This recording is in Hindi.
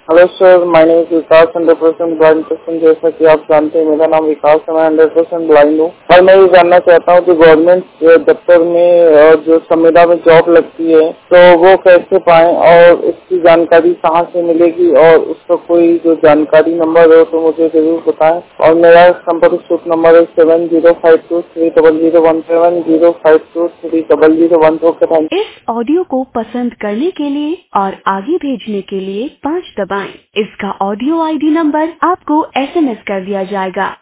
Hello sir, my name is Vikas, 100% blind person. जैसा कि आप जानते हैं मेरा नाम विकास है, मैं 100% ब्लाइंड हूँ और मैं ये जानना चाहता हूँ कि गवर्नमेंट दफ्तर में जो संविदा में जॉब लगती है तो वो कैसे पाएं और उसकी जानकारी कहाँ से मिलेगी और उसका कोई जो जानकारी नंबर हो तो मुझे जरूर बताएं। और मेरा संपर्क सूत्र नंबर है 7052300117 0523001। इस ऑडियो को पसंद करने के लिए और आगे भेजने के लिए 5 दबाएं। इसका ऑडियो आईडी नंबर आपको SMS कर दिया जाएगा।